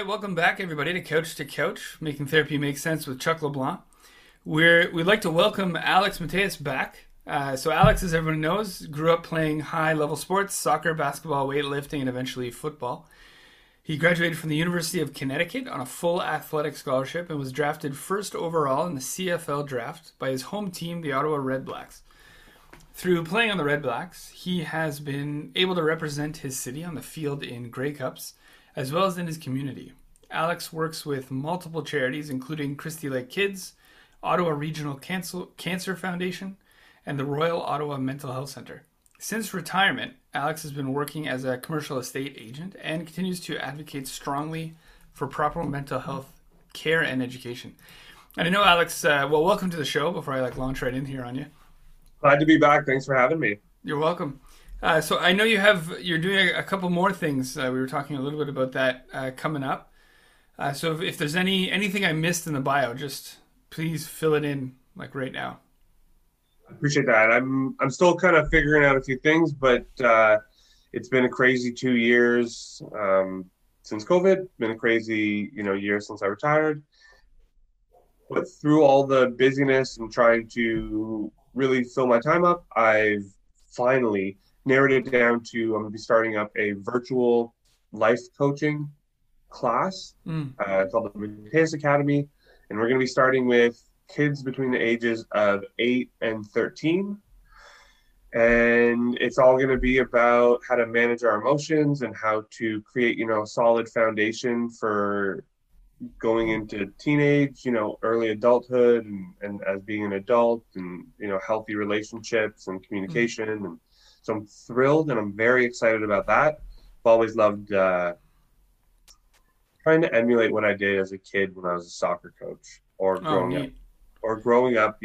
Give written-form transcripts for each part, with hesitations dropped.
welcome back everybody to Couch, making therapy make sense with Chuck LeBlanc. We'd like to welcome Alex Mateus back. So Alex, as everyone knows, grew up playing high-level sports, soccer, basketball, weightlifting, and eventually football. He graduated from the University of Connecticut on a full athletic scholarship and was drafted first overall in the CFL draft by his home team, the Ottawa Red Blacks. Through playing on the Red Blacks, he has been able to represent his city on the field in Grey Cups, as well as in his community. Alex works with multiple charities, including Christie Lake Kids, Ottawa Regional Cancer Foundation, and the Royal Ottawa Mental Health Centre. Since retirement, Alex has been working as a commercial estate agent and continues to advocate strongly for proper mental health care and education. And I know, Alex, welcome to the show before I launch right in here on you. Glad to be back. Thanks for having me. You're welcome. So I know you're doing a couple more things. We were talking a little bit about that coming up. So if there's anything I missed in the bio, just please fill it in right now. I appreciate that. I'm still kind of figuring out a few things, but it's been a crazy 2 years since COVID. Been a crazy year since I retired. But through all the busyness and trying to really fill my time up, I've finally narrowed it down to I'm going to be starting up a virtual life coaching class called the Mateus Academy, and we're going to be starting with kids between the ages of 8 and 13. And it's all going to be about how to manage our emotions and how to create, a solid foundation for going into teenage, early adulthood and as being an adult and, healthy relationships and communication. And so I'm thrilled and I'm very excited about that. I've always loved trying to emulate what I did as a kid when I was a soccer coach or growing up,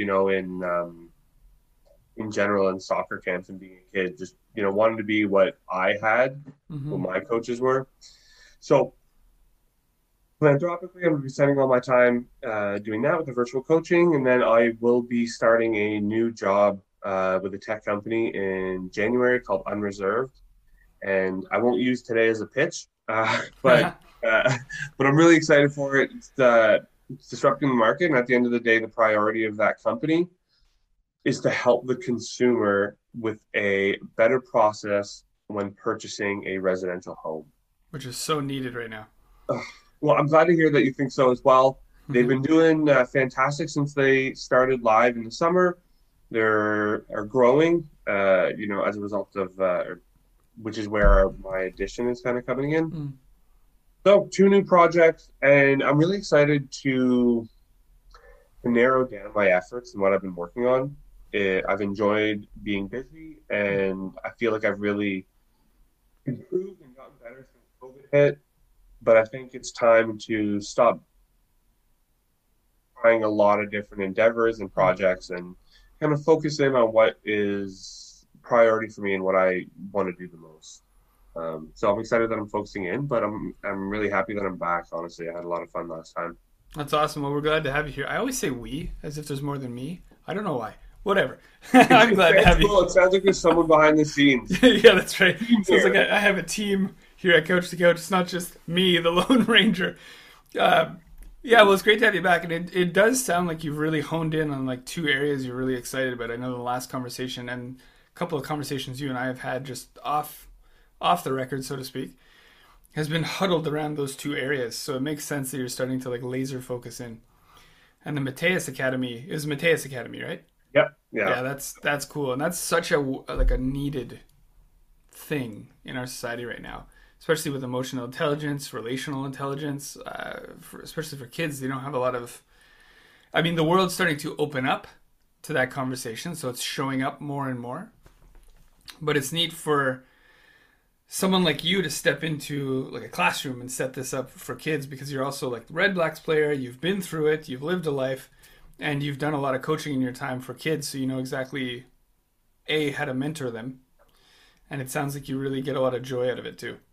in general in soccer camps and being a kid, just, wanted to be what I had, what my coaches were. So philanthropically, I'm going to be spending all my time doing that with the virtual coaching, and then I will be starting a new job with a tech company in January called Unreserved. And I won't use today as a pitch, but I'm really excited for it. It's disrupting the market, and at the end of the day, the priority of that company is to help the consumer with a better process when purchasing a residential home. Which is so needed right now. Well, I'm glad to hear that you think so as well. They've been doing fantastic since they started live in the summer. They're growing, as a result of, which is where my addition is kind of coming in. So 2 new projects, and I'm really excited to narrow down my efforts and what I've been working on. I've enjoyed being busy, and I feel like I've really improved and gotten better since COVID hit. But I think it's time to stop trying a lot of different endeavors and projects and kind of focus in on what is priority for me and what I want to do the most. So I'm excited that I'm focusing in, but I'm really happy that I'm back. Honestly, I had a lot of fun last time. That's awesome. Well, we're glad to have you here. I always say we, as if there's more than me. I don't know why. Whatever. I'm glad to have you. It sounds like there's someone behind the scenes. Yeah, that's right. Sounds like I have a team here at Couch to Couch. It's not just me, the Lone Ranger. Yeah, well, it's great to have you back. And it does sound like you've really honed in on 2 areas you're really excited about. I know the last conversation and a couple of conversations you and I have had just off the record, so to speak, has been huddled around those 2 areas. So it makes sense that you're starting to laser focus in. And the Mateus Academy is Mateus Academy, right? Yep. Yeah, that's cool. And that's such a needed thing in our society right now, especially with emotional intelligence, relational intelligence, especially for kids. They don't have a lot of, the world's starting to open up to that conversation, so it's showing up more and more. But it's neat for someone like you to step into a classroom and set this up for kids, because you're also the Red Blacks player. You've been through it, you've lived a life, and you've done a lot of coaching in your time for kids, so you know exactly how to mentor them. And it sounds like you really get a lot of joy out of it too.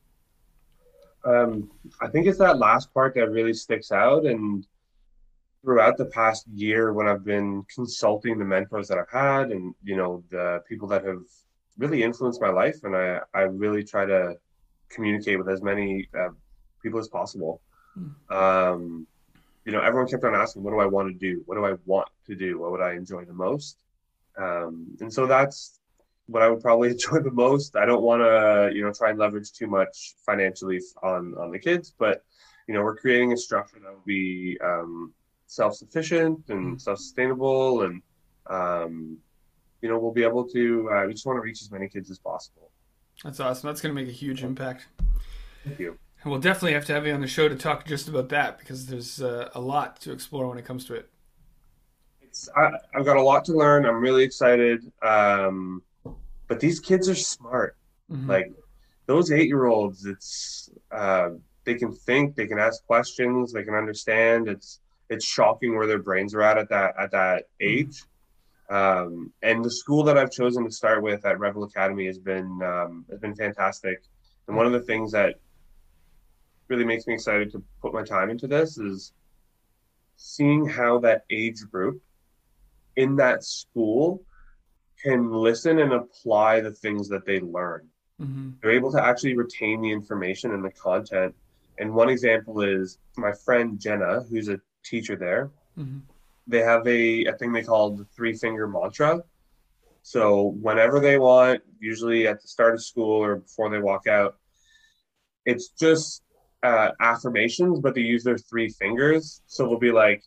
I think it's that last part that really sticks out. And throughout the past year, when I've been consulting the mentors that I've had and, the people that have really influenced my life, and I really try to communicate with as many people as possible. Um, everyone kept on asking, what do I want to do? What do I want to do? What would I enjoy the most? And so that's what I would probably enjoy the most. I don't want to, try and leverage too much financially on the kids, but we're creating a structure that will be self-sufficient and self-sustainable, and we'll be able to. We just want to reach as many kids as possible. That's awesome. That's going to make a huge impact. Thank you. And we'll definitely have to have you on the show to talk just about that because there's a lot to explore when it comes to it. I've got a lot to learn. I'm really excited. But these kids are smart. Mm-hmm. Like those 8-year-olds, they can think, they can ask questions, they can understand. It's shocking where their brains are at that age. And the school that I've chosen to start with at Revel Academy has been fantastic. And one of the things that really makes me excited to put my time into this is seeing how that age group in that school can listen and apply the things that they learn. Mm-hmm. They're able to actually retain the information and the content. And one example is my friend Jenna, who's a teacher there. Mm-hmm. They have a thing they call the 3-finger mantra. So whenever they want, usually at the start of school or before they walk out, it's just affirmations, but they use their 3 fingers. So they'll be like,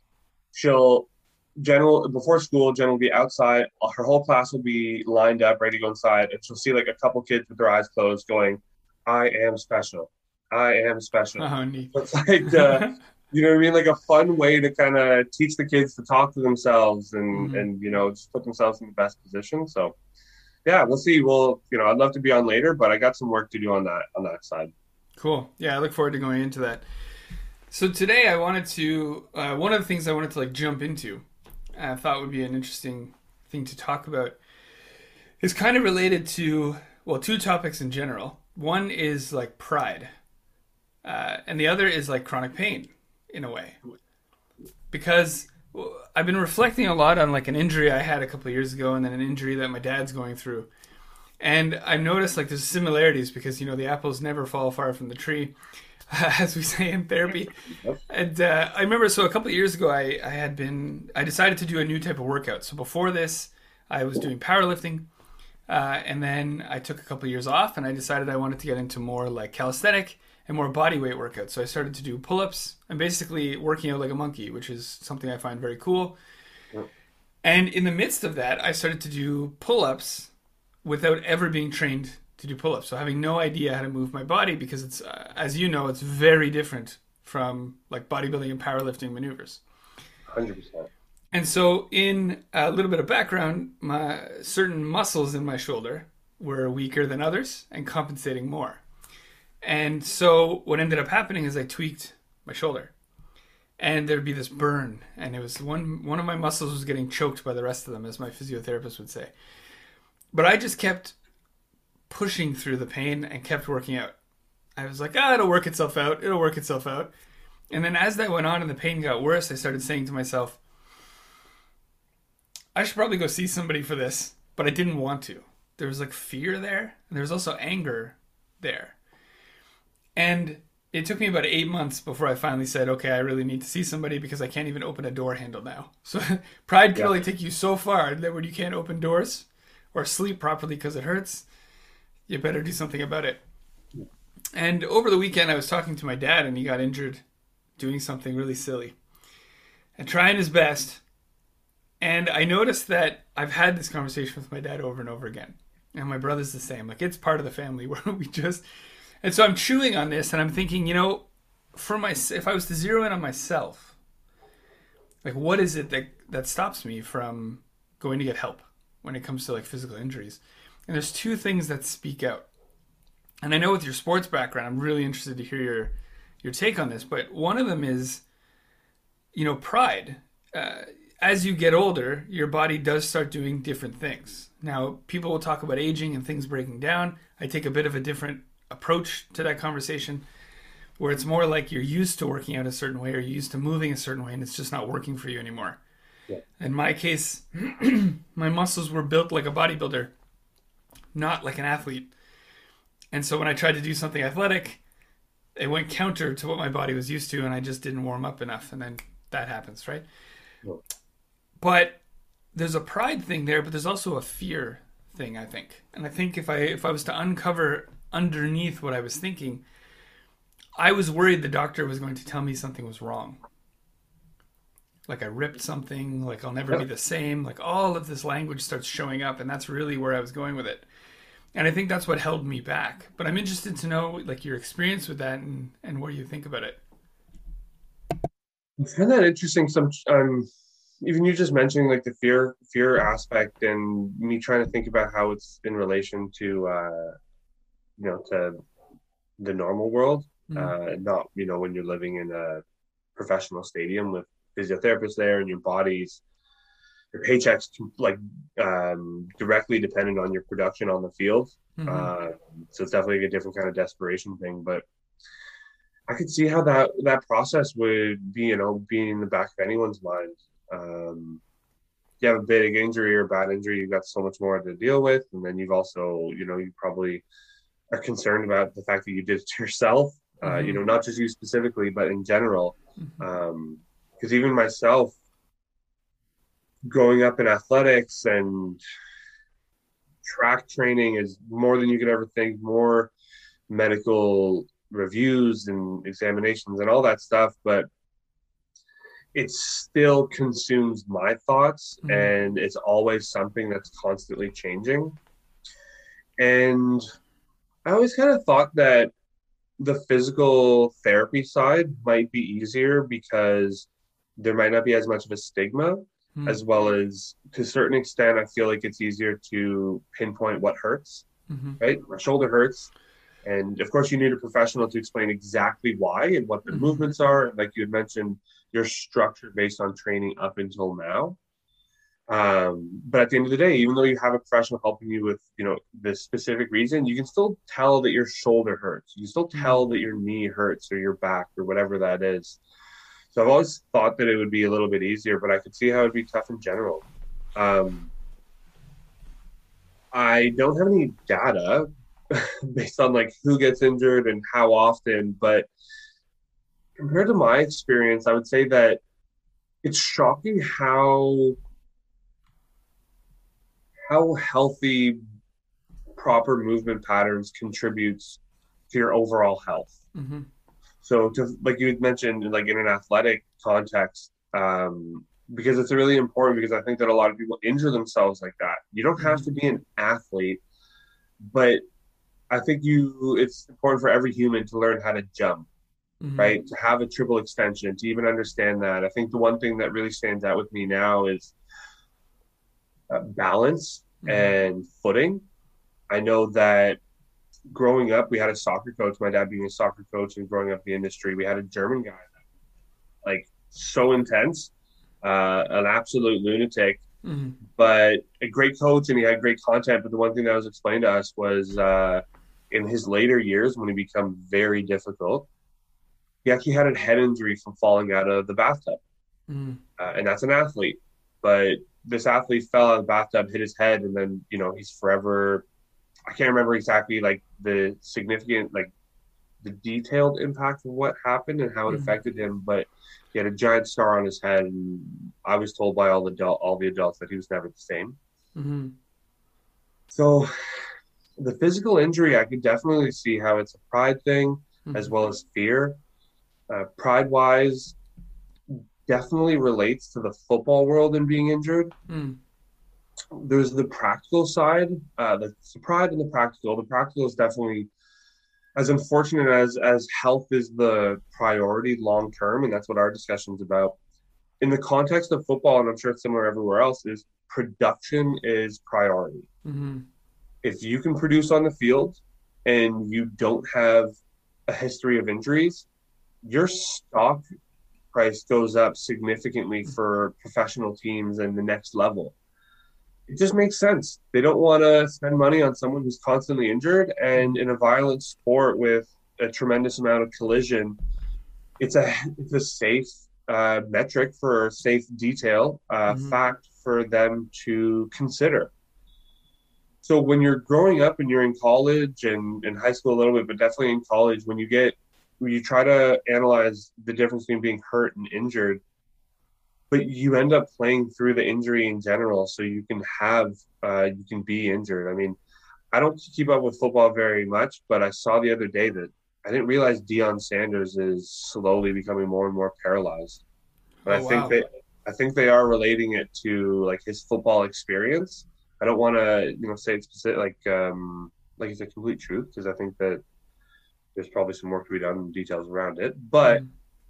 before school, Jen will be outside. Her whole class will be lined up, ready to go inside, and she'll see like a couple kids with their eyes closed, going, "I am special. I am special." Oh, neat. It's like, you know what I mean? Like a fun way to kind of teach the kids to talk to themselves and just put themselves in the best position. So, yeah, we'll see. I'd love to be on later, but I got some work to do on that side. Cool. Yeah, I look forward to going into that. So today I wanted to, one of the things I wanted to jump into, I thought would be an interesting thing to talk about, is kind of related to, 2 topics in general. One is pride, and the other is chronic pain in a way. Because I've been reflecting a lot on an injury I had a couple of years ago and then an injury that my dad's going through. And I noticed there's similarities because, the apples never fall far from the tree, as we say in therapy. Yep. And I remember, so a couple of years ago, I decided to do a new type of workout. So before this, I was doing powerlifting. And then I took a couple of years off and I decided I wanted to get into more calisthenic and more body weight workouts. So I started to do pull-ups and basically working out like a monkey, which is something I find very cool. Yep. And in the midst of that, I started to do pull-ups without ever being trained to do pull-ups. So having no idea how to move my body because it's, as you know, it's very different from bodybuilding and powerlifting maneuvers. 100%. And so in a little bit of background, my certain muscles in my shoulder were weaker than others and compensating more. And so what ended up happening is I tweaked my shoulder. And there'd be this burn. And it was one of my muscles was getting choked by the rest of them, as my physiotherapist would say. But I just kept pushing through the pain and kept working out. I was like, it'll work itself out. It'll work itself out. And then as that went on and the pain got worse, I started saying to myself, I should probably go see somebody for this. But I didn't want to. There was fear there. And there was also anger there. And it took me about 8 months before I finally said, okay, I really need to see somebody because I can't even open a door handle now. So pride can only take you so far that when you can't open doors or sleep properly because it hurts, you better do something about it. And over the weekend, I was talking to my dad, and he got injured doing something really silly and trying his best. And I noticed that I've had this conversation with my dad over and over again. And my brother's the same. It's part of the family where we just... And so I'm chewing on this, and I'm thinking, if I was to zero in on myself, what is it that stops me from going to get help when it comes to physical injuries? And there's 2 things that speak out. And I know with your sports background, I'm really interested to hear your take on this. But one of them is, pride. As you get older, your body does start doing different things. Now, people will talk about aging and things breaking down. I take a bit of a different approach to that conversation where it's more you're used to working out a certain way or you're used to moving a certain way and it's just not working for you anymore. Yeah. In my case, my muscles were built like a bodybuilder, not like an athlete. And so when I tried to do something athletic, it went counter to what my body was used to, and I just didn't warm up enough, and then that happens, right? Well, But there's a pride thing there, but there's also a fear thing, I think. And I think if I was to uncover underneath what I was thinking, I was worried the doctor was going to tell me something was wrong. Like I ripped something, like I'll never be yep. the same, like all of this language starts showing up, and that's really where I was going with it. And I think that's what held me back. But I'm interested to know like your experience with that and what you think about it. I find that interesting. Even you just mentioning like the fear aspect, and me trying to think about how it's in relation to to the normal world. Mm-hmm. Not when you're living in a professional stadium with physiotherapists there, and your paychecks like directly dependent on your production on the field. Mm-hmm. Uh, so it's definitely a different kind of desperation thing. But I could see how that process would be, being in the back of anyone's mind. Um, you have a big injury or a bad injury, you've got so much more to deal with, and then you've also, you probably are concerned about the fact that you did it to yourself. Mm-hmm. Not just you specifically, but in general. Mm-hmm. Because even myself, growing up in athletics and track training is more than you could ever think, more medical reviews and examinations and all that stuff, but it still consumes my thoughts, Mm-hmm. and it's always something that's constantly changing. And I always kind of thought that the physical therapy side might be easier because there might not be as much of a stigma, as well as to a certain extent I feel like it's easier to pinpoint what hurts. Mm-hmm. Right, my shoulder hurts, and of course you need a professional to explain exactly why and what the Mm-hmm. movements are, like you had mentioned, your structure based on training up until now. But at the end of the day, even though you have a professional helping you with, the specific reason, you can still tell that your shoulder hurts. You can still Mm-hmm. tell that your knee hurts or your back or whatever that is. So I've always thought that it would be a little bit easier, but I could see how it'd be tough in general. Um, I don't have any data based on like who gets injured and how often, but compared to my experience, I would say that it's shocking how healthy proper movement patterns contributes to your overall health. Mm-hmm. So, like you had mentioned, like in an athletic context, because it's really important. Because I think that a lot of people injure themselves like that. You don't have Mm-hmm. to be an athlete, but I think it's important for every human to learn how to jump, Mm-hmm. right? To have a triple extension, to even understand that. I think the one thing that really stands out with me now is balance Mm-hmm. and footing. I know that growing up, we had a soccer coach, my dad being a soccer coach and growing up in the industry, we had a German guy, like so intense, an absolute lunatic, Mm-hmm. but a great coach, and he had great content. But the one thing that was explained to us was in his later years, when he became very difficult, he actually had a head injury from falling out of the bathtub. Mm-hmm. And that's an athlete. But this athlete fell out of the bathtub, hit his head, and then, he's forever. I can't remember exactly like the significant, like the detailed impact of what happened and how it Mm-hmm. affected him, but he had a giant scar on his head, and I was told by all the adults that he was never the same. Mm-hmm. So the physical injury, I could definitely see how it's a pride thing as Mm-hmm. well as fear. Pride wise, definitely relates to the football world and being injured. Mm-hmm. There's the practical side, the pride and the practical. The practical is definitely as unfortunate as health is the priority long term, and that's what our discussion is about. In the context of football, and I'm sure it's similar everywhere else, is production is priority. Mm-hmm. If you can produce on the field and you don't have a history of injuries, your stock price goes up significantly for professional teams and the next level. It just makes sense. They don't want to spend money on someone who's constantly injured. And in a violent sport with a tremendous amount of collision, it's a safe metric for safe detail Mm-hmm. fact for them to consider. So when you're growing up and you're in college and in high school a little bit, but definitely in college, when you get you try to analyze the difference between being hurt and injured, but you end up playing through the injury in general, so you can be injured. I mean, I don't keep up with football very much, but I saw the other day that I didn't realize Deion Sanders is slowly becoming more and more paralyzed. But Oh wow. I think they are relating it to like his football experience. I don't want to, say it's specific, like it's a complete truth, because I think that there's probably some work to be done and details around it. But Mm-hmm.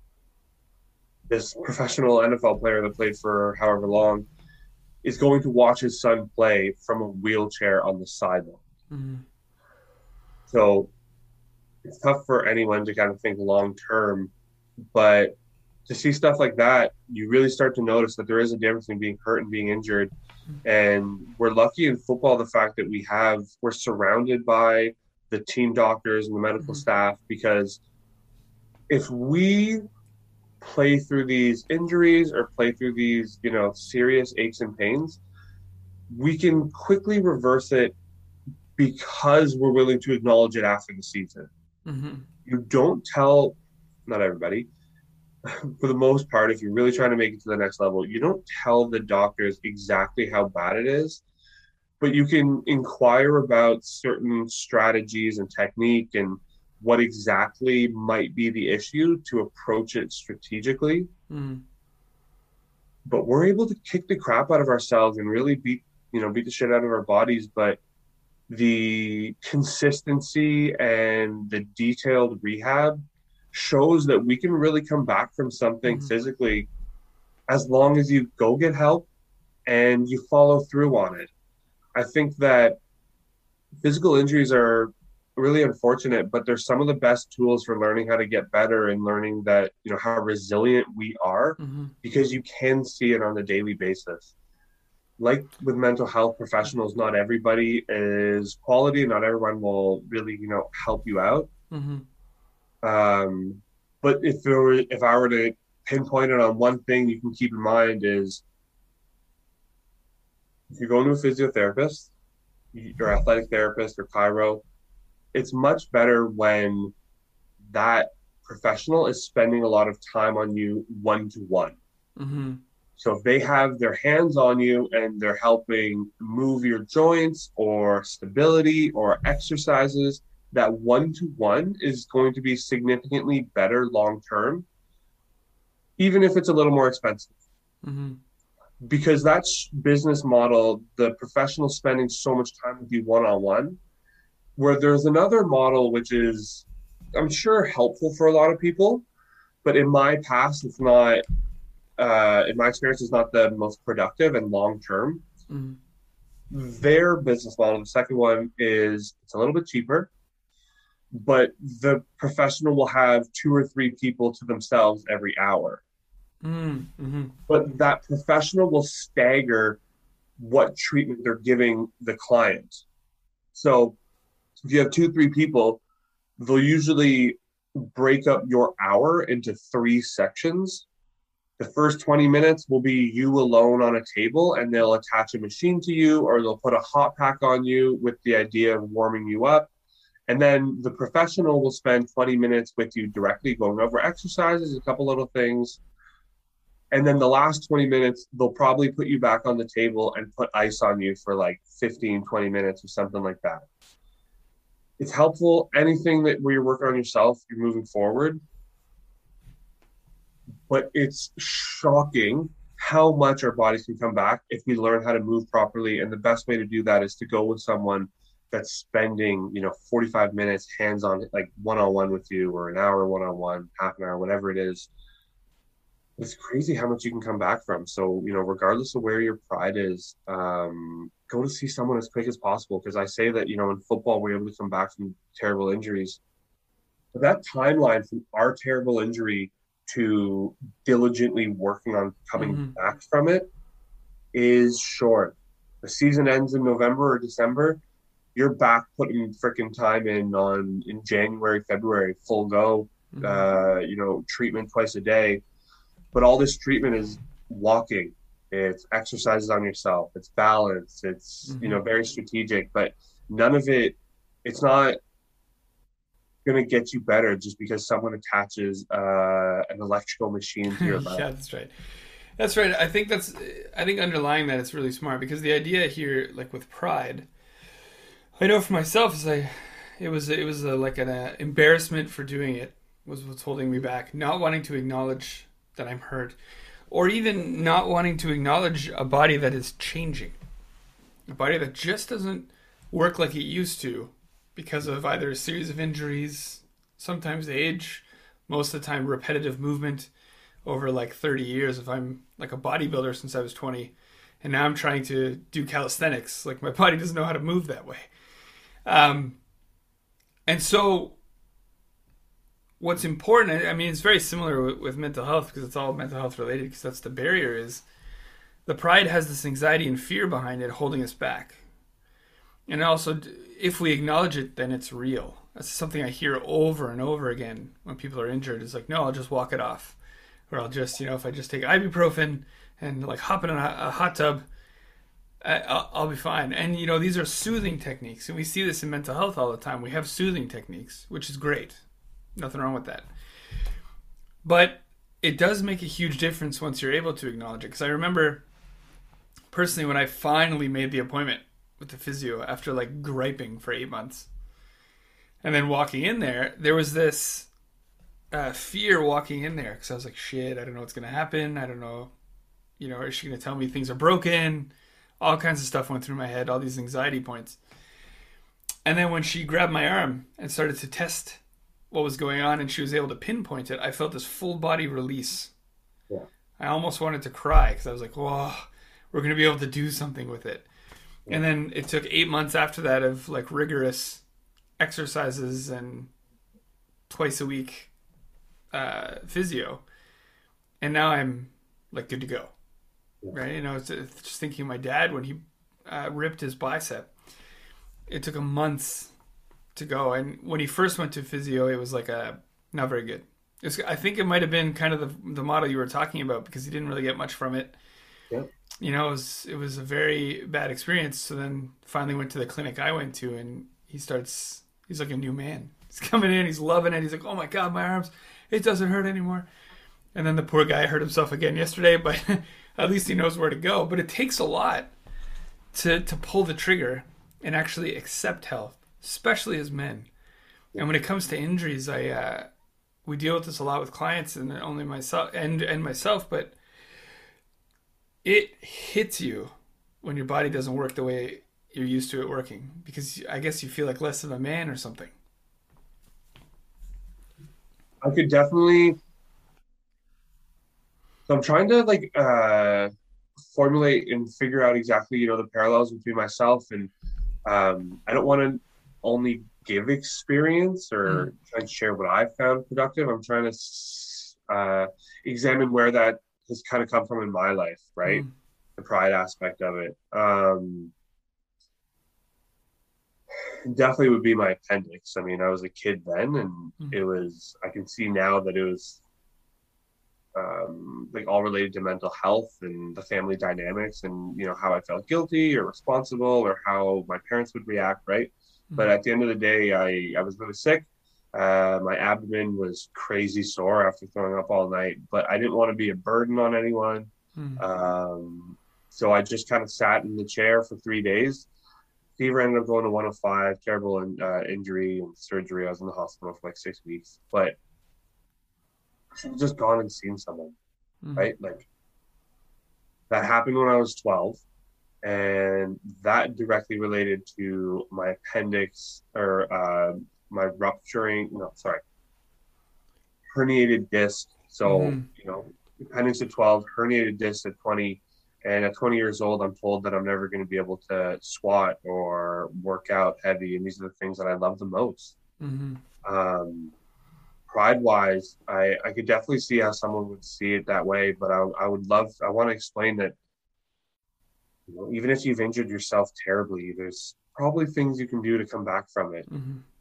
this professional NFL player that played for however long is going to watch his son play from a wheelchair on the sideline. Mm-hmm. So it's tough for anyone to kind of think long term, but to see stuff like that, you really start to notice that there is a difference in being hurt and being injured. And we're lucky in football the fact that we're surrounded by the team doctors and the medical Mm-hmm. staff, because if we play through these injuries or play through these, serious aches and pains, we can quickly reverse it because we're willing to acknowledge it after the season. Mm-hmm. You don't tell, not everybody, for the most part, if you're really trying to make it to the next level, you don't tell the doctors exactly how bad it is, but you can inquire about certain strategies and technique and what exactly might be the issue to approach it strategically. Mm-hmm. But we're able to kick the crap out of ourselves and really beat the shit out of our bodies. But the consistency and the detailed rehab shows that we can really come back from something Mm-hmm. physically as long as you go get help and you follow through on it. I think that physical injuries are really unfortunate, but they're some of the best tools for learning how to get better and learning that, how resilient we are, Mm-hmm. because you can see it on a daily basis. Like with mental health professionals, not everybody is quality. Not everyone will really, help you out. Mm-hmm. But if I were to pinpoint it on one thing you can keep in mind is, if you're going to a physiotherapist, your athletic therapist or chiro, it's much better when that professional is spending a lot of time on you one to one. Mm-hmm. So if they have their hands on you and they're helping move your joints or stability or exercises, that one to one is going to be significantly better long term, even if it's a little more expensive. Mm-hmm. Because that's business model, the professional spending so much time with you one on one, where there's another model which is, I'm sure, helpful for a lot of people, but in my past, it's not. In my experience, it's not the most productive and long term. Mm-hmm. Their business model, the second one, is it's a little bit cheaper, but the professional will have 2 or 3 people to themselves every hour. Mm-hmm. But that professional will stagger what treatment they're giving the client. So if you have 2, 3 people, they'll usually break up your hour into 3 sections. The first 20 minutes will be you alone on a table, and they'll attach a machine to you, or they'll put a hot pack on you with the idea of warming you up. And then the professional will spend 20 minutes with you directly, going over exercises, a couple little things. And then the last 20 minutes, they'll probably put you back on the table and put ice on you for like 15, 20 minutes or something like that. It's helpful. Anything that where you're working on yourself, you're moving forward. But it's shocking how much our bodies can come back if we learn how to move properly. And the best way to do that is to go with someone that's spending, 45 minutes hands-on, like one-on-one with you, or an hour one-on-one, half an hour, whatever it is. It's crazy how much you can come back from. So, regardless of where your pride is, go to see someone as quick as possible. Because I say that, in football, we're able to come back from terrible injuries. But that timeline from our terrible injury to diligently working on coming Mm-hmm. back from it is short. The season ends in November or December. You're back putting freaking time in January, February, full go, treatment twice a day. But all this treatment is walking. It's exercises on yourself. It's balance. It's, Mm-hmm. very strategic, but none of it, it's not going to get you better just because someone attaches an electrical machine to your leg. Yeah, that's right. That's right. I think underlying that it's really smart because the idea here, like with pride, I know for myself is it was like an embarrassment for doing it was what's holding me back. Not wanting to acknowledge that I'm hurt, or even not wanting to acknowledge a body that is changing, a body that just doesn't work like it used to because of either a series of injuries, sometimes age, most of the time repetitive movement over like 30 years. If I'm like a bodybuilder since I was 20 and now I'm trying to do calisthenics, like my body doesn't know how to move that way. Um, and so what's important, I mean, it's very similar with mental health because it's all mental health related because that's the barrier is the pride has this anxiety and fear behind it holding us back. And also, if we acknowledge it, then it's real. That's something I hear over and over again when people are injured. It's like, no, I'll just walk it off. Or I'll just, if I just take ibuprofen and like hop in a hot tub, I'll be fine. And, these are soothing techniques. And we see this in mental health all the time. We have soothing techniques, which is great. Nothing wrong with that. But it does make a huge difference once you're able to acknowledge it. Because I remember personally when I finally made the appointment with the physio after like griping for 8 months. And then walking in there was this fear walking in there because I was like, shit, I don't know what's going to happen. I don't know, is she going to tell me things are broken? All kinds of stuff went through my head, all these anxiety points. And then when she grabbed my arm and started to test what was going on and she was able to pinpoint it, I felt this full body release. Yeah. I almost wanted to cry because I was like, whoa, we're going to be able to do something with it. Yeah. And then it took 8 months after that of like rigorous exercises and twice a week physio. And now I'm like good to go. Right? It's just thinking of my dad when he ripped his bicep. It took him months to go. And when he first went to physio, it was like not very good. I think it might have been kind of the model you were talking about because he didn't really get much from it. Yep. It was a very bad experience. So then finally went to the clinic I went to and he's like a new man. He's coming in, he's loving it. He's like, oh my God, my arms, it doesn't hurt anymore. And then the poor guy hurt himself again yesterday, but at least he knows where to go. But it takes a lot to pull the trigger and actually accept health, especially as men. And when it comes to injuries, we deal with this a lot with clients and only myself and myself, but it hits you when your body doesn't work the way you're used to it working because I guess you feel like less of a man or something. I could definitely. So I'm trying to formulate and figure out exactly, the parallels between myself and I don't want to only give experience or try and share what I've found productive. I'm trying to examine where that has kind of come from in my life, right? The pride aspect of it. Definitely would be my appendix. I mean, I was a kid then and I can see now that it was all related to mental health and the family dynamics and how I felt guilty or responsible or how my parents would react, right? But at the end of the day, I was really sick. My abdomen was crazy sore after throwing up all night, but I didn't want to be a burden on anyone. So I just kind of sat in the chair for 3 days. Fever ended up going to 105, terrible injury and surgery. I was in the hospital for like 6 weeks, but I should have just gone and seen someone, right? Like that happened when I was 12 and that directly related to my appendix or my herniated disc. So, appendix at 12, herniated disc at 20. And at 20 years old, I'm told that I'm never going to be able to squat or work out heavy. And these are the things that I love the most. Pride-wise, I could definitely see how someone would see it that way. But I want to explain that, even if you've injured yourself terribly, there's probably things you can do to come back from it.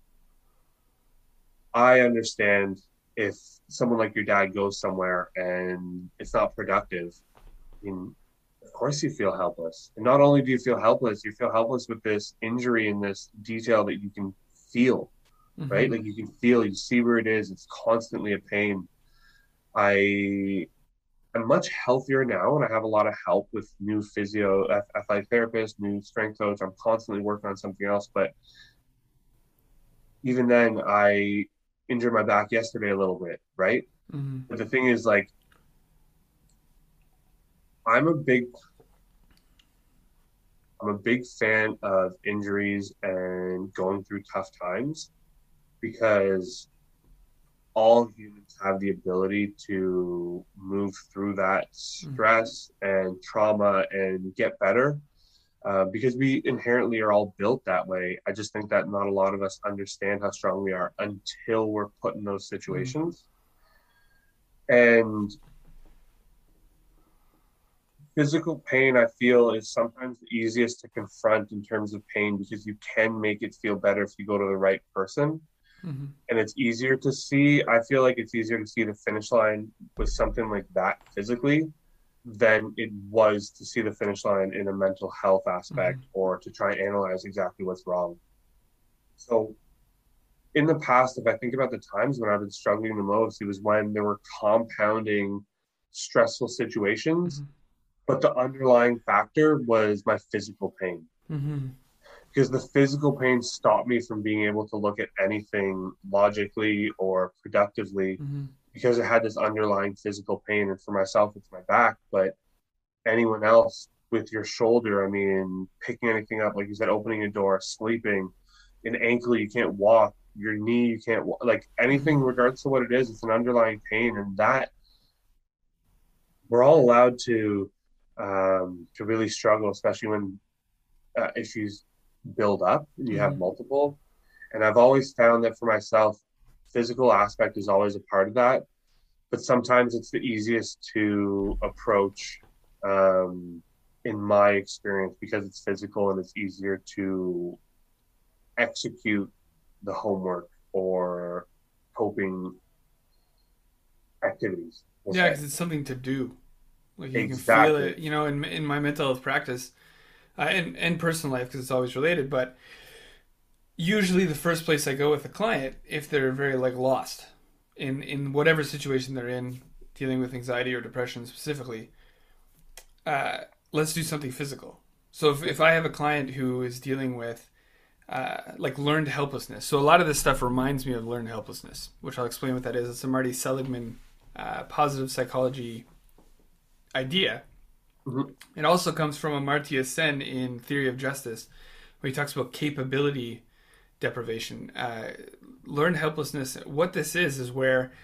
I understand if someone like your dad goes somewhere and it's not productive, of course you feel helpless. And not only do you feel helpless with this injury and this detail that you can feel. right? Mm-hmm. Like you can feel, you see where it is. It's constantly a pain. I am much healthier now, and I have a lot of help with new physio, athletic therapist, new strength coach. I'm constantly working on something else, but even then, I injured my back yesterday a little bit, right? Mm-hmm. But the thing is, like, I'm a big, I'm a big fan of injuries and going through tough times because all humans have the ability to move through that stress and trauma and get better because we inherently are all built that way. I just think that not a lot of us understand how strong we are until we're put in those Mm-hmm. situations. And physical pain, I feel, is sometimes the easiest to confront in terms of pain because you can make it feel better if you go to the right person. Mm-hmm. And it's easier to see. I feel like it's easier to see the finish line with something like that physically than it was to see the finish line in a mental health Mm-hmm. aspect or to try and analyze exactly what's wrong. So in the past, if I think about the times when I've been struggling the most, it was when there were compounding stressful situations, but the underlying factor was my physical pain. Mm-hmm. Because the physical pain stopped me from being able to look at anything logically or productively Mm-hmm. because I had this underlying physical pain. And for myself, it's my back, but anyone else with your shoulder, I mean, picking anything up, like you said, opening a door, sleeping, an ankle, you can't walk, your knee, you can't walk, like anything, Mm-hmm. regardless of what it is, it's an underlying pain. And that we're all allowed to really struggle, especially when issues build up and you Mm-hmm. have multiple. And I've always found that for myself, physical aspect is always a part of that. But sometimes it's the easiest to approach um, in my experience because it's physical and it's easier to execute the homework or coping activities, we'll Yeah, say. because it's something to do. Like you can feel Exactly. it, in my mental health practice, and personal life because it's always related. But usually, the first place I go with a client, if they're very like lost in whatever situation they're in, dealing with anxiety or depression specifically, uh, let's do something physical. So if I have a client who is dealing with like learned helplessness, so a lot of this stuff reminds me of learned helplessness, which I'll explain what that is. It's a Marty Seligman positive psychology idea. Mm-hmm. It also comes from Amartya Sen in Theory of Justice, where he talks about capability deprivation. Learned helplessness, what this is where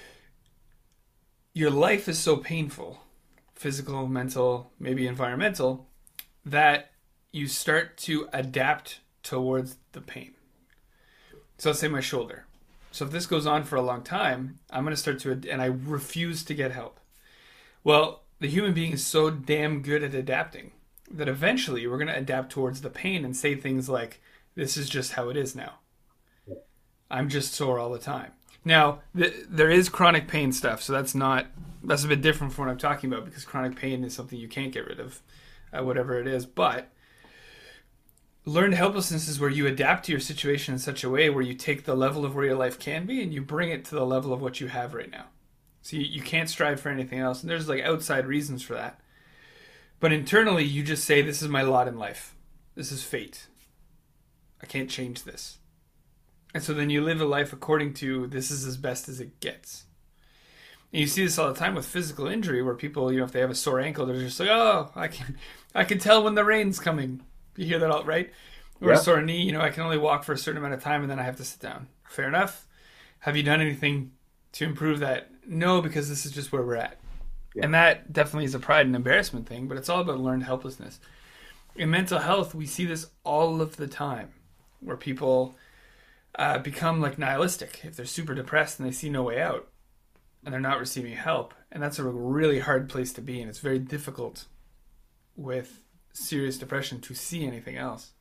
your life is so painful, physical, mental, maybe environmental, that you start to adapt towards the pain. So let's say my shoulder. So if this goes on for a long time, I'm going to start to, and I refuse to get help. Well, the human being is so damn good at adapting that eventually we're going to adapt towards the pain and say things like, this is just how it is now. I'm just sore all the time. Now, there is chronic pain stuff, so that's a bit different from what I'm talking about because chronic pain is something you can't get rid of, whatever it is. But learned helplessness is where you adapt to your situation in such a way where you take the level of where your life can be and you bring it to the level of what you have right now. So you can't strive for anything else. And there's like outside reasons for that. But internally, you just say, this is my lot in life. This is fate. I can't change this. And so then you live a life according to this is as best as it gets. And you see this all the time with physical injury where people, if they have a sore ankle, they're just like, oh, I can tell when the rain's coming. You hear that all right? Or a Yeah. sore knee, I can only walk for a certain amount of time and then I have to sit down. Fair enough. Have you done anything to improve that? No, because this is just where we're at. Yeah. And that definitely is a pride and embarrassment thing, but it's all about learned helplessness. In mental health, we see this all of the time where people become like nihilistic if they're super depressed and they see no way out and they're not receiving help. And that's a really hard place to be. And it's very difficult with serious depression to see anything else.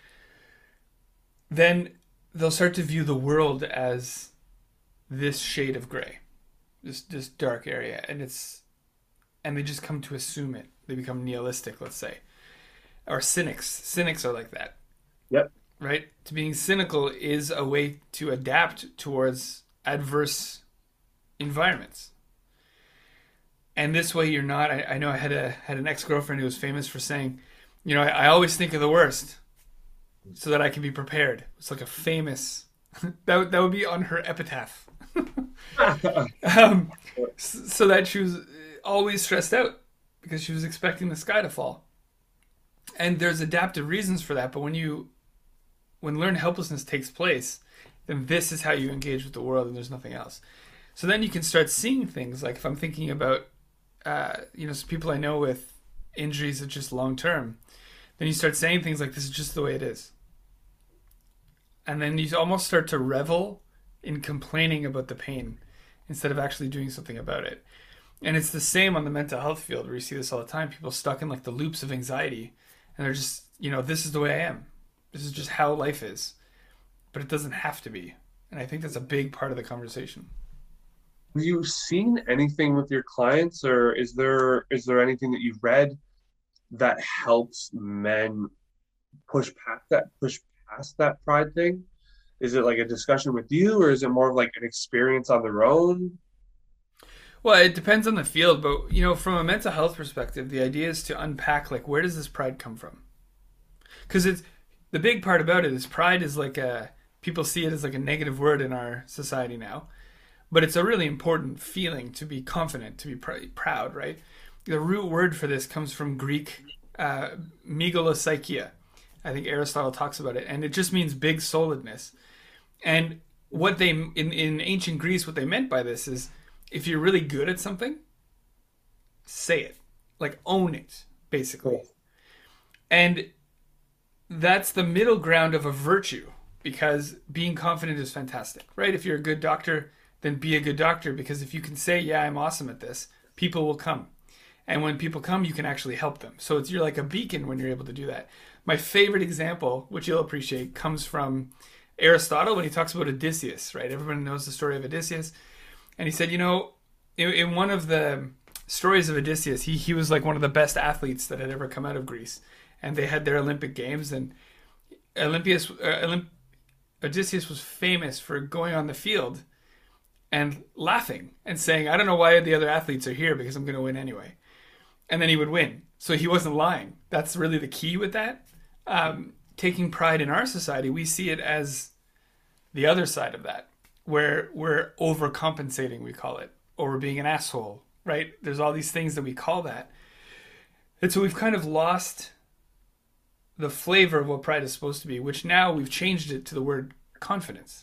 Then they'll start to view the world as this shade of gray, this dark area, and they just come to assume it. They become nihilistic, let's say, or cynics. Cynics are like that. Yep. right? To being cynical is a way to adapt towards adverse environments. And this way you're not, I know I had an ex-girlfriend who was famous for saying, I always think of the worst so that I can be prepared. It's like a famous, that would be on her epitaph. So that she was always stressed out because she was expecting the sky to fall. And there's adaptive reasons for that, but when learned helplessness takes place, then this is how you engage with the world, and there's nothing else. So then you can start seeing things like, if I'm thinking about some people I know with injuries that just long term, then you start saying things like, this is just the way it is. And then you almost start to revel in complaining about the pain instead of actually doing something about it. And it's the same on the mental health field, where you see this all the time. People stuck in like the loops of anxiety, and they're just, this is the way I am. This is just how life is. But it doesn't have to be. And I think that's a big part of the conversation. Have you seen anything with your clients, or is there anything that you've read that helps men push past that pride thing? Is it like a discussion with you, or is it more of like an experience on their own? Well, it depends on the field, but from a mental health perspective, the idea is to unpack like, where does this pride come from? Because it's the big part about it is pride is like people see it as like a negative word in our society now, but it's a really important feeling to be confident, to be proud, right? The root word for this comes from Greek megalopsychia. I think Aristotle talks about it, and it just means big souledness. And what they in ancient Greece, what they meant by this is, if you're really good at something, say it, like own it, basically. Cool. And that's the middle ground of a virtue, because being confident is fantastic, right? If you're a good doctor, then be a good doctor, because if you can say, yeah, I'm awesome at this, people will come. And when people come, you can actually help them. So you're like a beacon when you're able to do that. My favorite example, which you'll appreciate, comes from Aristotle when he talks about Odysseus, right? Everyone knows the story of Odysseus. And he said, in one of the stories of Odysseus, he was like one of the best athletes that had ever come out of Greece. And they had their Olympic Games. And Odysseus was famous for going on the field and laughing and saying, I don't know why the other athletes are here, because I'm going to win anyway. And then he would win. So he wasn't lying. That's really the key with that. Taking pride in our society, we see it as the other side of that, where we're overcompensating, we call it, or we're being an asshole, right? There's all these things that we call that. And so we've kind of lost the flavor of what pride is supposed to be, which now we've changed it to the word confidence.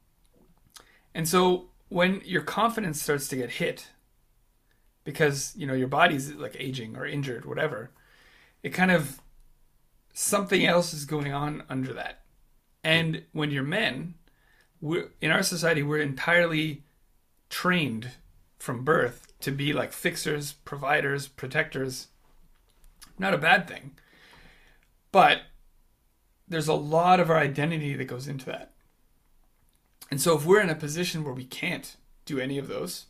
And so when your confidence starts to get hit because, your body's like aging or injured, whatever, it kind of, something else is going on under that. And when you're men, in our society, we're entirely trained from birth to be like fixers, providers, protectors. Not a bad thing. But there's a lot of our identity that goes into that. And so if we're in a position where we can't do any of those,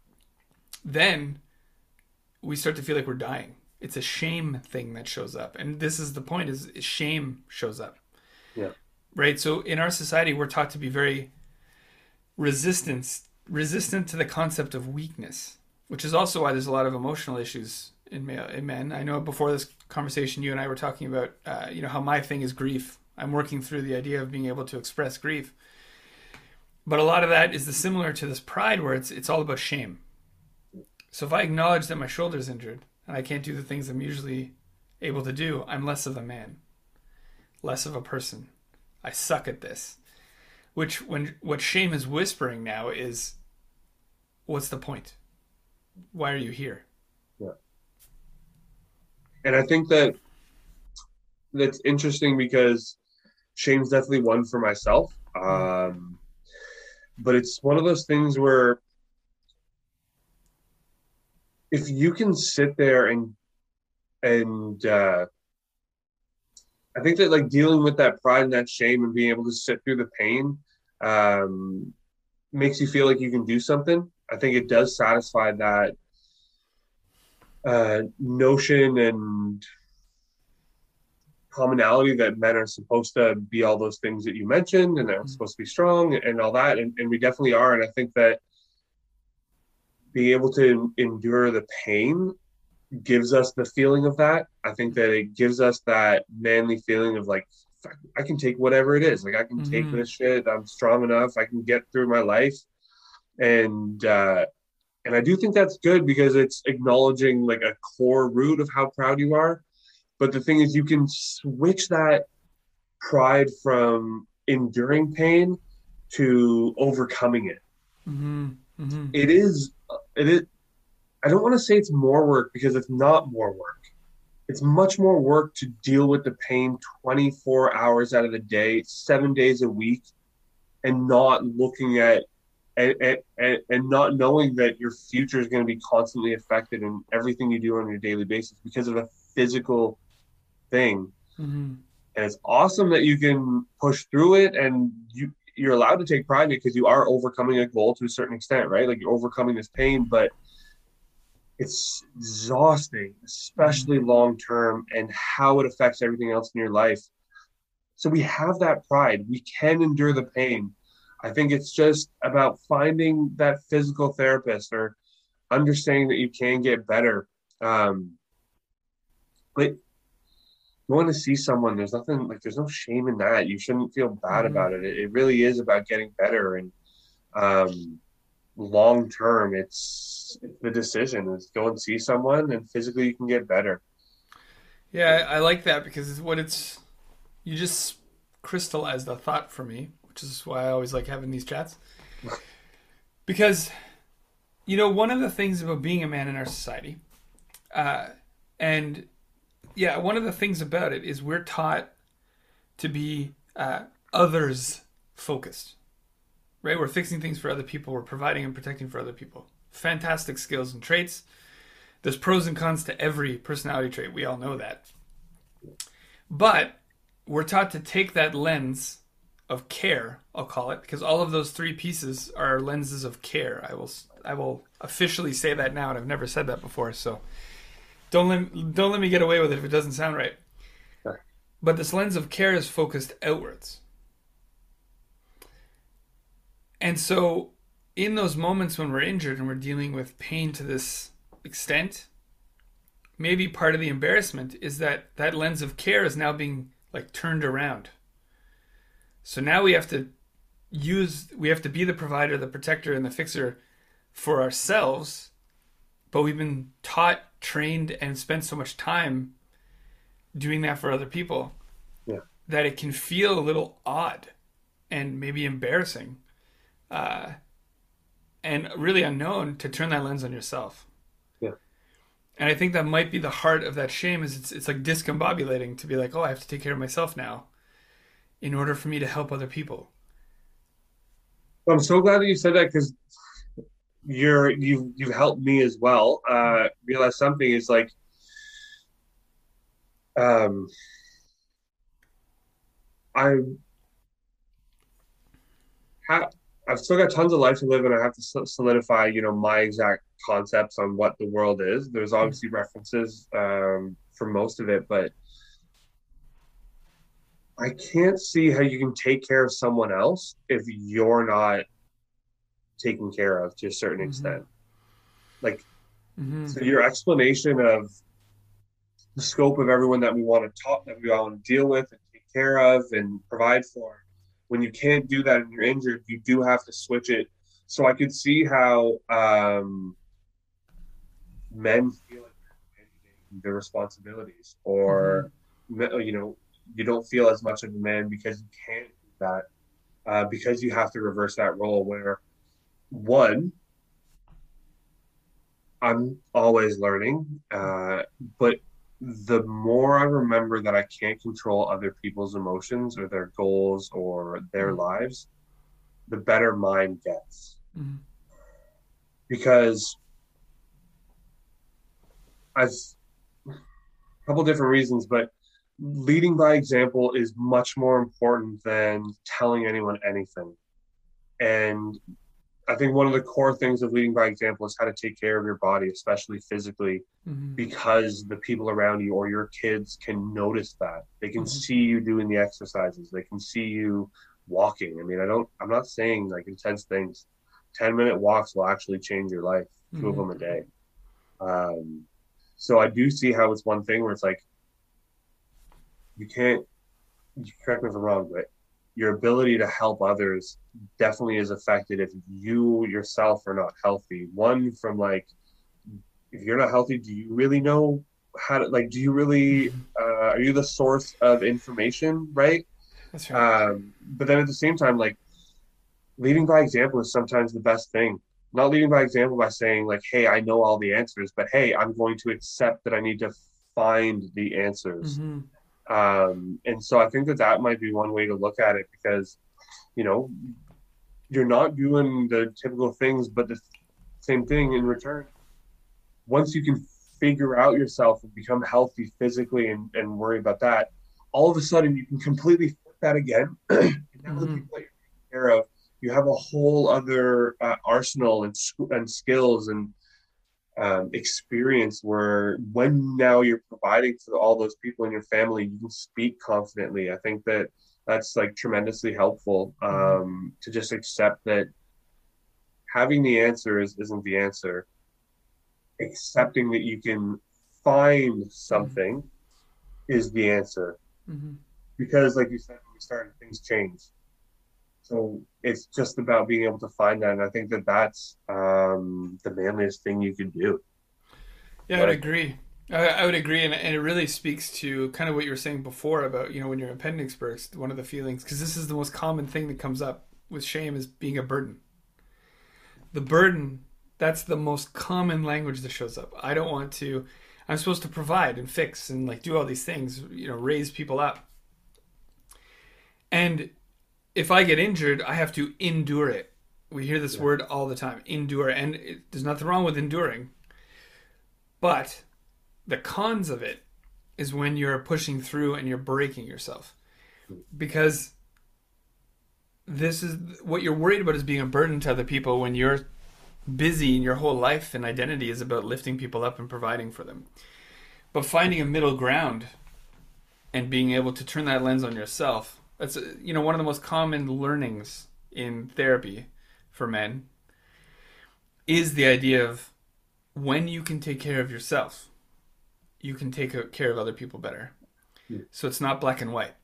then we start to feel like we're dying. It's a shame thing that shows up. And this is the point, is shame shows up. Yeah. Right? So in our society, we're taught to be very resistant to the concept of weakness, which is also why there's a lot of emotional issues in men. I know before this conversation, you and I were talking about, how my thing is grief. I'm working through the idea of being able to express grief. But a lot of that is similar to this pride, where it's all about shame. So if I acknowledge that my shoulder's injured and I can't do the things I'm usually able to do, I'm less of a man, less of a person. I suck at this. What shame is whispering now is, what's the point? Why are you here? Yeah. And I think that's interesting, because shame's definitely one for myself. But it's one of those things where if you can sit there and I think that like dealing with that pride and that shame and being able to sit through the pain makes you feel like you can do something. I think it does satisfy that notion and commonality that men are supposed to be all those things that you mentioned, and they're supposed to be strong and all that. And we definitely are. And I think that being able to endure the pain gives us the feeling of that. I think that it gives us that manly feeling of like, I can take whatever it is. Like I can take Mm-hmm. this shit. I'm strong enough. I can get through my life. And and I do think that's good because it's acknowledging like a core root of how proud you are. But the thing is, you can switch that pride from enduring pain to overcoming it. Mm-hmm. Mm-hmm. It is, it is, I don't want to say it's more work because it's not more work. It's much more work to deal with the pain 24 hours out of the day, 7 days a week, and not looking at and not knowing that your future is going to be constantly affected in everything you do on your daily basis because of a physical thing. Mm-hmm. And it's awesome that you can push through it, and you're allowed to take pride in it because you are overcoming a goal to a certain extent, right? Like you're overcoming this pain, but it's exhausting, Mm-hmm. especially long term, and how it affects everything else in your life. So we have that pride. We can endure the pain. I think it's just about finding that physical therapist or understanding that you can get better. But going to see someone, there's nothing like there's no shame in that. You shouldn't feel bad Mm-hmm. about it. It really is about getting better. And um, long term, it's the decision is go and see someone, and physically you can get better. Yeah, I like that because it's what it's. You just crystallized the thought for me, which is why I always like having these chats. Because one of the things about being a man in our society, uh, and yeah, one of the things about it is we're taught to be others focused, right? We're fixing things for other people. We're providing and protecting for other people. Fantastic skills and traits. There's pros and cons to every personality trait. We all know that. But we're taught to take that lens of care, I'll call it, because all of those three pieces are lenses of care. I will officially say that now, and I've never said that before, so don't let me get away with it if it doesn't sound right. But this lens of care is focused outwards. And so in those moments when we're injured and we're dealing with pain to this extent, maybe part of the embarrassment is that that lens of care is now being like turned around. So now we have to be the provider, the protector, and the fixer for ourselves, but we've been taught, trained, and spent so much time doing that for other people Yeah. that it can feel a little odd and maybe embarrassing, uh, and really unknown to turn that lens on yourself. Yeah. And I think that might be the heart of that shame is it's like discombobulating to be like, oh, I have to take care of myself now in order for me to help other people. Well, I'm so glad that you said that because you've helped me as well. Realize something is like um, I have I've still got tons of life to live, and I have to solidify, my exact concepts on what the world is. There's obviously references for most of it, but I can't see how you can take care of someone else if you're not taken care of to a certain Mm-hmm. extent. Like, Mm-hmm. so your explanation of the scope of everyone that we want to talk, that we want to deal with and take care of and provide for. When you can't do that and you're injured, you do have to switch it. So I could see how men feel like they're managing their responsibilities, Mm-hmm. or you don't feel as much of a man because you can't do that because you have to reverse that role. Where one, I'm always learning, but the more I remember that I can't control other people's emotions or their goals or their lives, the better mine gets. Mm-hmm. Because I've a couple different reasons, but leading by example is much more important than telling anyone anything. And I think one of the core things of leading by example is how to take care of your body, especially physically, Mm-hmm. because the people around you or your kids can notice that. They can Mm-hmm. see you doing the exercises. They can see you walking. I mean, I'm not saying like intense things. 10-minute walks will actually change your life, two of Mm-hmm. them a day. Um, so I do see how it's one thing where it's like, you can't, correct me if I'm wrong, but your ability to help others definitely is affected if you yourself are not healthy. One, from like, if you're not healthy, do you really know how to, like, do you really, are you the source of information, right? That's right. But then at the same time, like, leading by example is sometimes the best thing. Not leading by example by saying, like, hey, I know all the answers, but hey, I'm going to accept that I need to find the answers. Mm-hmm. And so I think that that might be one way to look at it because, you know, you're not doing the typical things, but the same thing in return. Once you can figure out yourself and become healthy physically and worry about that, all of a sudden you can completely flip that again. And now the Mm-hmm. people that you're taking care of, you have a whole other arsenal and skills and experience where when now you're providing for all those people in your family, you can speak confidently. I think that that's like tremendously helpful Mm-hmm. to just accept that having the answers isn't the answer. Accepting that you can find Mm-hmm. something is the answer. Mm-hmm. Because, like you said, when we started, things change. So it's just about being able to find that. And I think that that's the manliest thing you can do. Yeah, I would Like, agree. I would agree, and it really speaks to kind of what you were saying before about, when your appendix bursts, one of the feelings, because this is the most common thing that comes up with shame is being a burden. The burden, that's the most common language that shows up. I don't want to, I'm supposed to provide and fix and like do all these things, raise people up. And if I get injured, I have to endure it. We hear this yeah, word all the time, endure, and there's nothing wrong with enduring. But the cons of it is when you're pushing through and you're breaking yourself. Because this is what you're worried about, is being a burden to other people when you're busy and your whole life and identity is about lifting people up and providing for them. But finding a middle ground and being able to turn that lens on yourself, that's one of the most common learnings in therapy for men is the idea of when you can take care of yourself, you can take care of other people better. yeah, So it's not black and white.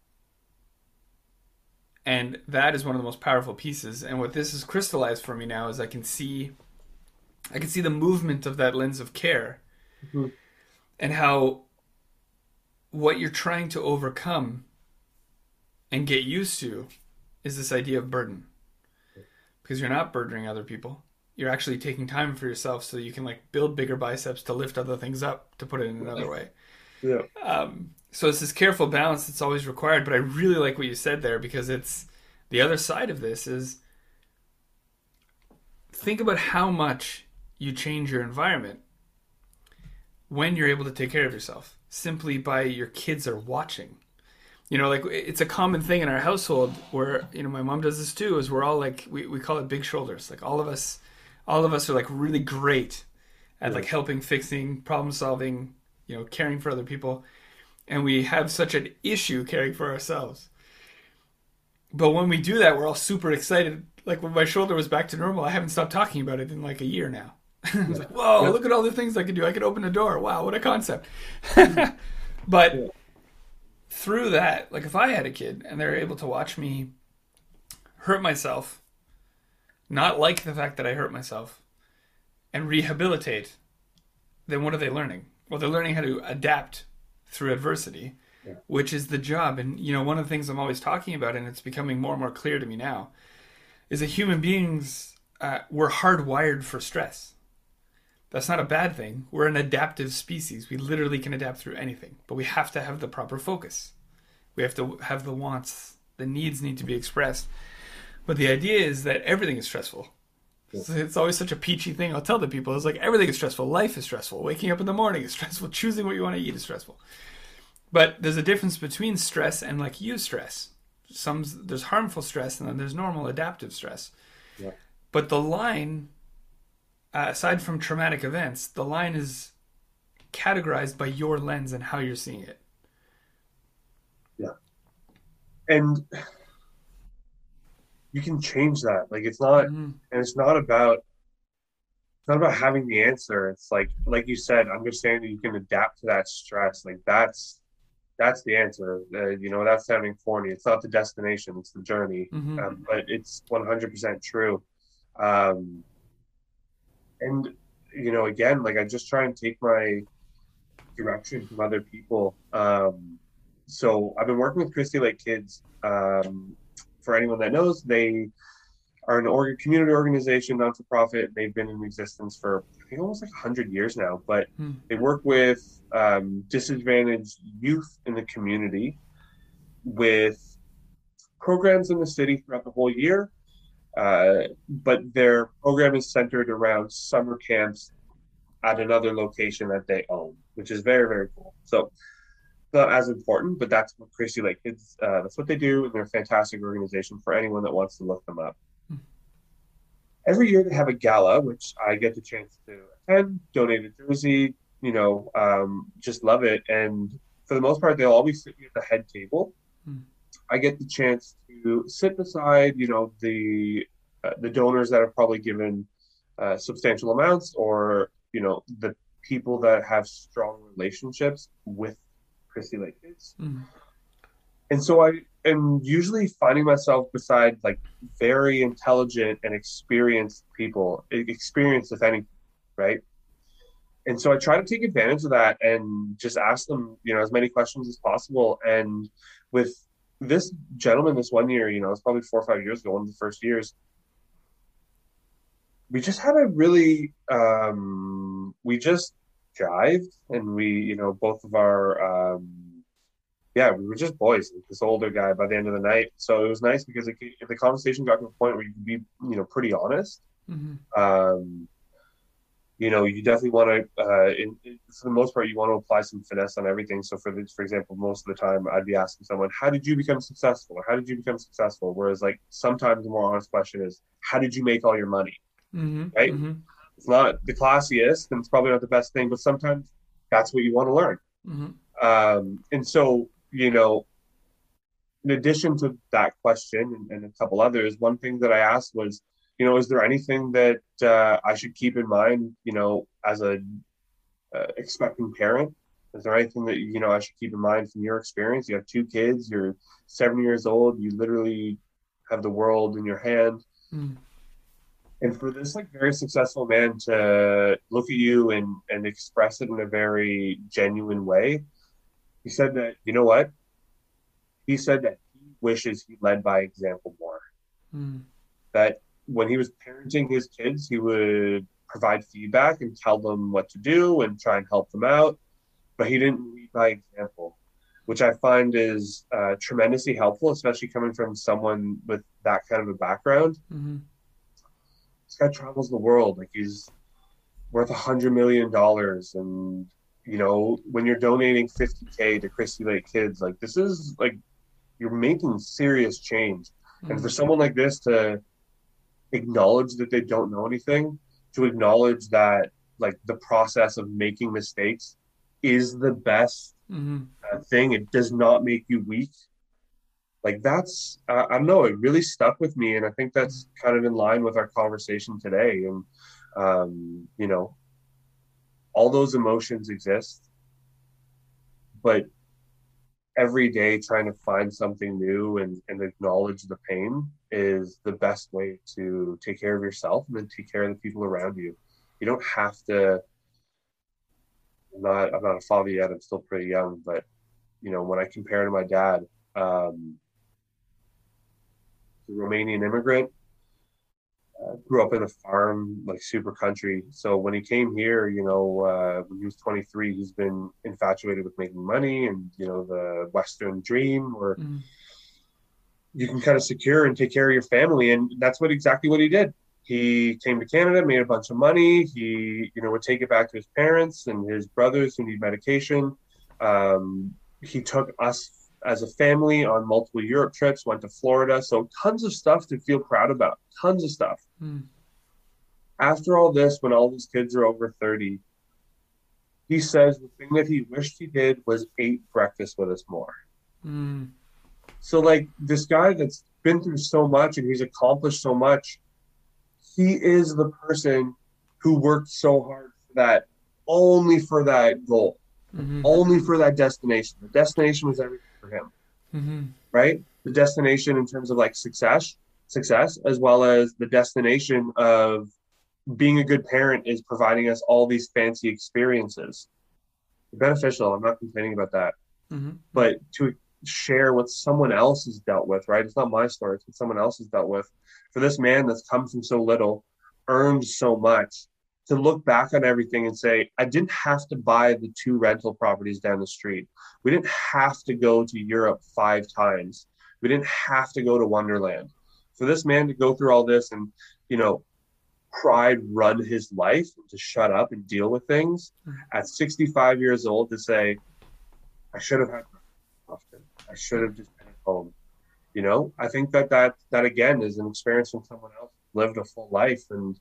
And that is one of the most powerful pieces. And what this has crystallized for me now is I can see the movement of that lens of care mhm, and how what you're trying to overcome and get used to is this idea of burden. Because you're not burdening other people. You're actually taking time for yourself so you can like build bigger biceps to lift other things up, to put it in another way. yeah, So it's this careful balance that's always required. But I really like what you said there, because it's the other side of this is, think about how much you change your environment when you're able to take care of yourself simply by your kids are watching. Like it's a common thing in our household where, my mom does this too, is we're all like, we call it big shoulders. Like all of us are like really great at yeah, like helping, fixing, problem solving, caring for other people. And we have such an issue caring for ourselves. But when we do that, we're all super excited. Like when my shoulder was back to normal, I haven't stopped talking about it in like a year now. I was yeah, like, whoa, yeah, look at all the things I can do. I could open a door. Wow, what a concept. But yeah, through that, like if I had a kid and they're able to watch me hurt myself, not like the fact that I hurt myself, and rehabilitate, then what are they learning? Well, they're learning how to adapt through adversity, yeah, which is the job. And, one of the things I'm always talking about, and it's becoming more and more clear to me now, is that human beings, we're hardwired for stress. That's not a bad thing. We're an adaptive species. We literally can adapt through anything, but we have to have the proper focus. We have to have the wants, the needs need to be expressed. But the idea is that everything is stressful. yeah, It's always such a peachy thing I'll tell the people. It's like everything is stressful. Life is stressful. Waking up in the morning is stressful. Choosing what you want to eat is stressful. But there's a difference between stress and like eustress. There's harmful stress and then there's normal adaptive stress. yeah, But the line, aside from traumatic events, the line is categorized by your lens and how you're seeing it. Yeah. And you can change that. Like it's not, Mm-hmm. and it's not about having the answer. It's like you said, understanding that you can adapt to that stress. Like that's the answer. That's sounding corny. It's not the destination; it's the journey. Mm-hmm. But it's 100% true. Um, and again, like I just try and take my direction from other people. So I've been working with Christie Lake Kids. For anyone that knows, they are an community organization, non for profit. They've been in existence for I think almost like 100 years now. But they work with disadvantaged youth in the community with programs in the city throughout the whole year. But their program is centered around summer camps at another location that they own, which is very, very cool. So not as important, but that's what Christie Lake Kids, that's what they do, and they're a fantastic organization for anyone that wants to look them up. Every year they have a gala, which I get the chance to attend, donate a jersey, just love it. And for the most part, they'll always sit me at the head table. I get the chance to sit beside, the donors that have probably given substantial amounts, or the people that have strong relationships with Christie Lake Kids. And so I am usually finding myself beside like very intelligent and experienced people, experienced if any, right? And so I try to take advantage of that and just ask them, as many questions as possible. And with this gentleman, this one year, it's probably 4 or 5 years ago, one of the first years, we just had a really, we just jived, and we, both of our, we were just boys, like this older guy by the end of the night. So it was nice because the conversation got to a point where you could be, pretty honest. You definitely want to, for the most part, you want to apply some finesse on everything. So for example, most of the time I'd be asking someone, how did you become successful? Or how did you become successful? Whereas like sometimes the more honest question is, how did you make all your money? Right? It's not the classiest, and it's probably not the best thing, but sometimes that's what you want to learn. And so, in addition to that question and a couple others, one thing that I asked was, is there anything that I should keep in mind, as a expecting parent? Is there anything that, I should keep in mind from your experience? You have 2 kids, you're 7 years old, you literally have the world in your hand. And for this like very successful man to look at you and express it in a very genuine way, he said that, what? He said that he wishes he led by example more. That when he was parenting his kids, he would provide feedback and tell them what to do and try and help them out, but he didn't lead by example, which I find is tremendously helpful, especially coming from someone with that kind of a background. This guy travels the world. Like he's worth $100 million. And, when you're donating $50K to Christie Lake Kids, like this is like, you're making serious change. And for someone like this to acknowledge that they don't know anything, to acknowledge that like the process of making mistakes is the best thing. It does not make you weak. Like that's, I don't know, it really stuck with me. And I think that's kind of in line with our conversation today. And, all those emotions exist, but every day trying to find something new and acknowledge the pain is the best way to take care of yourself and then take care of the people around you. You don't have to, I'm not a father yet, I'm still pretty young, but when I compare to my dad, the Romanian immigrant, grew up in a farm, like super country. So when he came here, when he was 23, he's been infatuated with making money and, the Western dream where you can kind of secure and take care of your family. And that's exactly what he did. He came to Canada, made a bunch of money. He, would take it back to his parents and his brothers who need medication. He took us as a family on multiple Europe trips, went to Florida. So tons of stuff to feel proud about, tons of stuff. After all this, when all his kids are over 30, he says the thing that he wished he did was ate breakfast with us more. Mm. So like this guy that's been through so much and he's accomplished so much, he is the person who worked so hard for that, only for that goal, Mm-hmm. only for that destination. The destination was everything for him, Mm-hmm. right? The destination in terms of like success, as well as the destination of being a good parent is providing us all these fancy experiences. Beneficial. I'm not complaining about that. Mm-hmm. But to share what someone else has dealt with, right? It's not my story, it's what someone else has dealt with. For this man that's come from so little, earned so much, to look back on everything and say, I didn't have to buy the 2 rental properties down the street. We didn't have to go to Europe 5 times. We didn't have to go to Wonderland. For this man to go through all this and, you know, pride run his life, to shut up and deal with things at 65 years old, to say, I should have had often. I should have just been at home. You know, I think that again is an experience from someone else who lived a full life and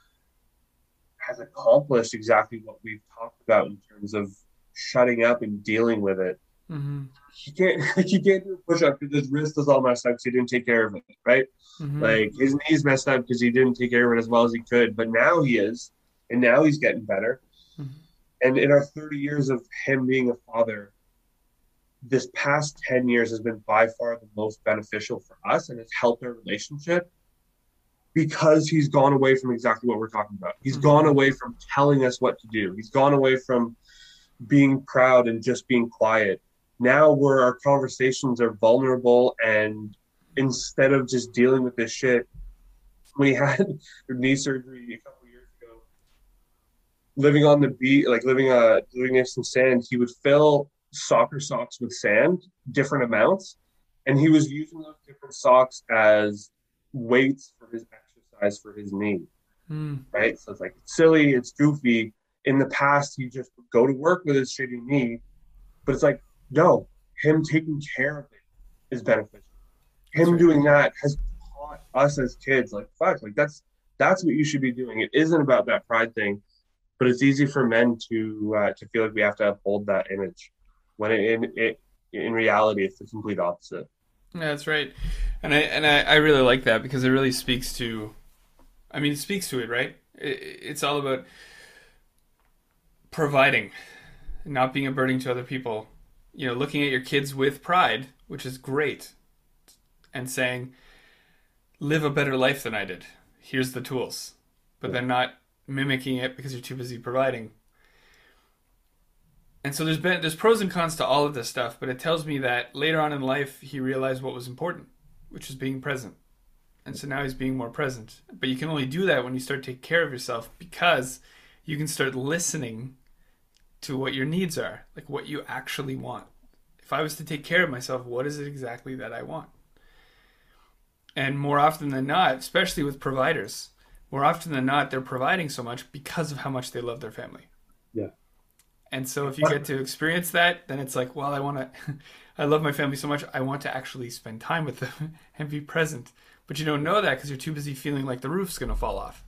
has accomplished exactly what we've talked about in terms of shutting up and dealing with it. Mm-hmm. He can't do a push-up because his wrist is all messed up because he didn't take care of it, right? Mm-hmm. Like his knees messed up because he didn't take care of it as well as he could. But now he is, and now he's getting better. Mm-hmm. And in our 30 years of him being a father, this past 10 years has been by far the most beneficial for us, and it's helped our relationship because he's gone away from exactly what we're talking about. He's gone away from telling us what to do. He's gone away from being proud and just being quiet. Now where our conversations are vulnerable, and instead of just dealing with this shit, when he had knee surgery a couple years ago, living on the beach, like living near some sand, he would fill soccer socks with sand, different amounts, and he was using those different socks as weights for his exercise for his knee. Right? So it's like it's silly, it's goofy. In the past, he just would go to work with his shitty knee, but it's like, no, him taking care of it is beneficial. Him doing that has taught us as kids, like, fuck, like that's what you should be doing. It isn't about that pride thing, but it's easy for men to feel like we have to uphold that image, when in reality, it's the complete opposite. Yeah, that's right. And I really like that because it really speaks to, I mean, it speaks to it, right? It's all about providing, not being a burden to other people. You know, looking at your kids with pride, which is great, and saying, live a better life than I did. Here's the tools. But then not mimicking it because you're too busy providing. And so there's pros and cons to all of this stuff, but it tells me that later on in life he realized what was important, which is being present. And so now he's being more present. But you can only do that when you start taking care of yourself, because you can start listening to what your needs are, like what you actually want. If I was to take care of myself, what is it exactly that I want? And more often than not, especially with providers, more often than not, they're providing so much because of how much they love their family. Yeah. And so if you get to experience that, then it's like, well, I love my family so much, I want to actually spend time with them and be present. But you don't know that because you're too busy feeling like the roof's going to fall off.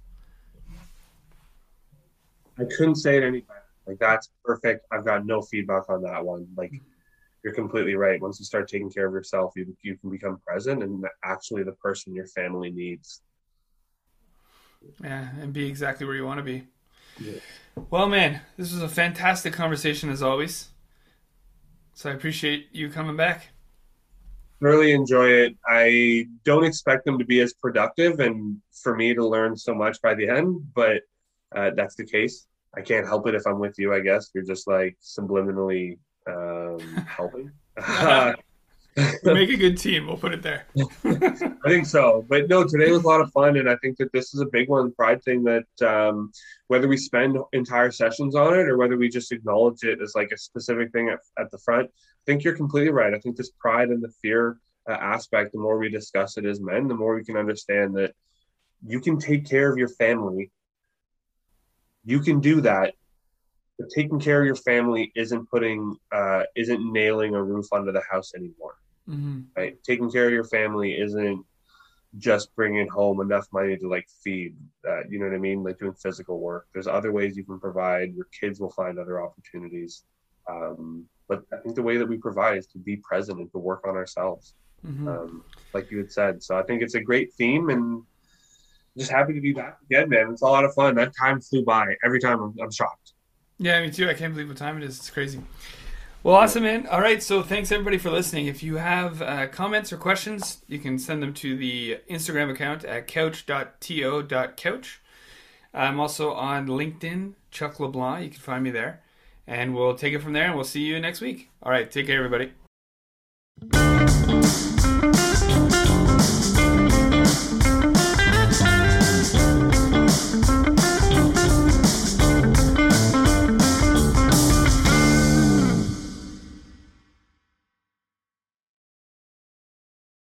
I couldn't say it any better. Like, that's perfect. I've got no feedback on that one. Like, you're completely right. Once you start taking care of yourself, you can become present and actually the person your family needs. Yeah, and be exactly where you want to be. Yeah. Well, man, this was a fantastic conversation as always. So I appreciate you coming back. Really enjoy it. I don't expect them to be as productive and for me to learn so much by the end, but that's the case. I can't help it if I'm with you, I guess. You're just like subliminally helping. We make a good team, we'll put it there. I think so. But no, today was a lot of fun, and I think that this is a big one, the pride thing, that whether we spend entire sessions on it or whether we just acknowledge it as like a specific thing at the front, I think you're completely right. I think this pride and the fear aspect, the more we discuss it as men, the more we can understand that you can take care of your family. You can do that. But taking care of your family isn't nailing a roof under the house anymore. Mm-hmm. Right? Taking care of your family isn't just bringing home enough money to like feed, you know what I mean? Like doing physical work. There's other ways you can provide. Your kids will find other opportunities. But I think the way that we provide is to be present and to work on ourselves, Mm-hmm. like you had said. So I think it's a great theme, and just happy to be back again, man. It's a lot of fun. That time flew by. Every time I'm shocked. Yeah, me too. I can't believe what time it is. It's crazy. Well, Yeah. awesome, man. All right, so thanks everybody for listening. If you have comments or questions, you can send them to the Instagram account at couch.to.couch. I'm also on LinkedIn, Chuck LeBlanc. You can find me there. And we'll take it from there, and we'll see you next week. All right, take care, everybody.